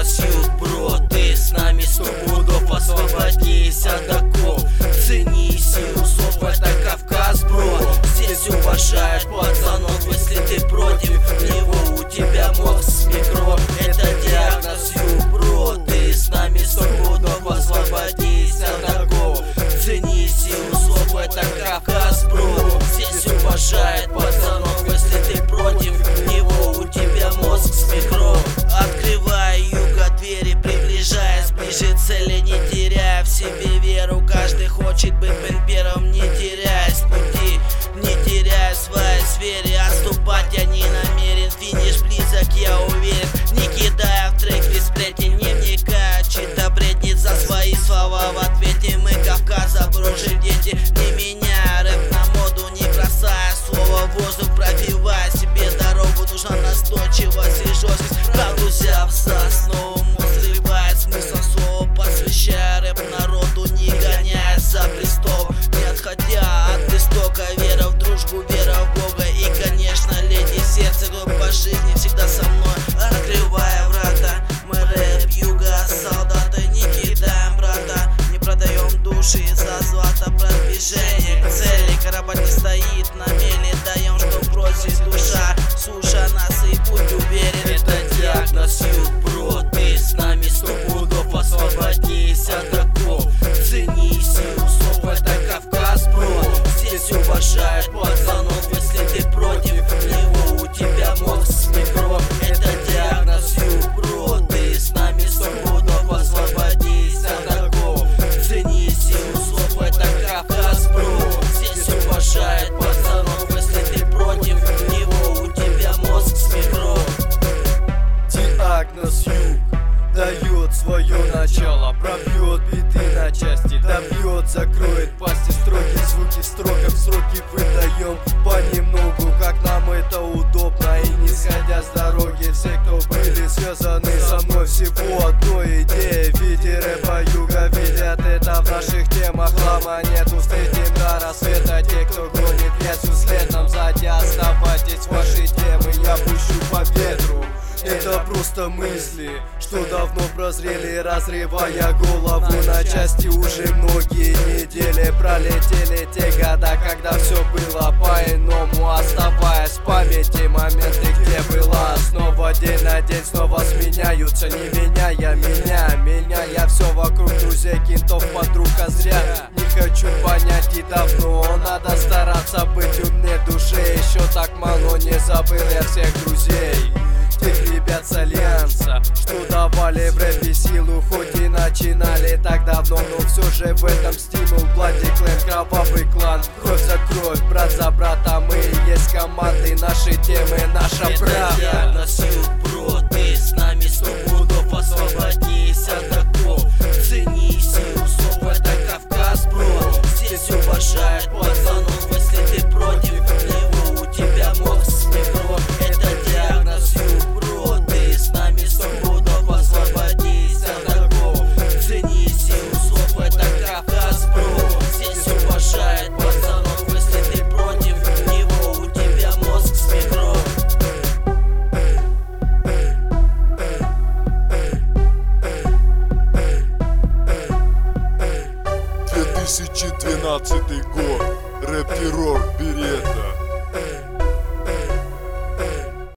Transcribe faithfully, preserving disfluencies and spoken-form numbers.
диагноз юг, бро. Ты с нами сто пудов, освободись от оков. Цени силу слов, это Кавказ, бро. Здесь уважают пацанов, если ты против него, у тебя мозг с микро. Это диагноз юг, бро. Ты с нами сто пудов, освободись от оков. Цени силу слов, это Кавказ, бро. Здесь уважают пацанов, если ты против него, у тебя мозг с микро. Открывая юга двери, приближаясь ближе цели, не теряя в себе веру. Каждый хочет быть первым, не теряясь пути, не теряя своей сфере. Отступать я не намерен, финиш близок, я уверен. Не кидая в трек без сплетен, не вникая, чьи-то бреднит за свои слова. В ответе мы Кавказа, брожим дети, не меняя рэп на моду, не бросая слово в воздух, пробивая себе дорогу. Нужна настойчивость и жесткость, правду взяв за основу, мозг срывает смысл слова, посвящая рэп народу, не гоняясь за престол, не отходя от истока. Вера в дружбу, вера в Бога и, конечно, леди сердце, кто по жизни всегда со мной. Открывая врата, мы рэп юга, солдаты, не кидаем брата, не продаем души за злато. Продвижение к цели, корабль не стоит на мели, даем, что просит душа, суша нас и будь уверен. Это диагноз юг, бро. Ты с нами сто пудов, освободись от оков. Цени силу слов, это Кавказ, бро. Здесь уважают пацанов, если ты против него, у тебя мозг с микро. Это диагноз юг, бро. Ты с нами сто пудов, освободись от оков. Цени силу слов, это Кавказ, бро. Здесь уважают пацанов, если ты против него, у тебя мозг с микро. Диагноз юг дает свое начало, пробьет биты на части, добьет, закроет пасти. Строгие звуки строком, сроки выдаем понемногу, как нам это удобно. И не сходя с дороги, все, кто были связаны со мной, всего одной идеи в виде рэпа юга, видят это в наших темах. Лама нету, встретим до рассвета. Те, кто гонит лесу следом сзади, оставайтесь ваши темы, я пущу по ветру. Это просто мысли, что давно прозрели, разрывая голову на части. Уже многие недели пролетели, те года, когда все было по-иному, оставаясь в памяти моменты, где была. Снова день на день, снова сменяются, не меняя меня, меняя все вокруг друзей, кентов, подруг, а зря. Не хочу понять и давно, надо стараться быть умнее души. Еще так мало, не забыл я всех друзей, тех ребят с Альянса, что давали в рэпе силу, хоть и начинали так давно, но все же в этом стимул. Блади клэн, кровавый клан, кровь за кровь, брат за брата, мы есть команды, наши темы, наша правда. Это диагноз юг, бро. Ты с нами сто пудов, освободись от оков. Цени силу слов, это Кавказ, бро. Здесь уважают пацанов, если ты против него, у тебя мозг с микро. Это диагноз юг, бро. Ты с нами сто пудов, освободись от оков. Цени силу слов, это Кавказ, бро. Здесь уважают пацанов, если ты против него, у тебя мозг с микро. две тысячи двенадцатый год, рэп-террор, берета.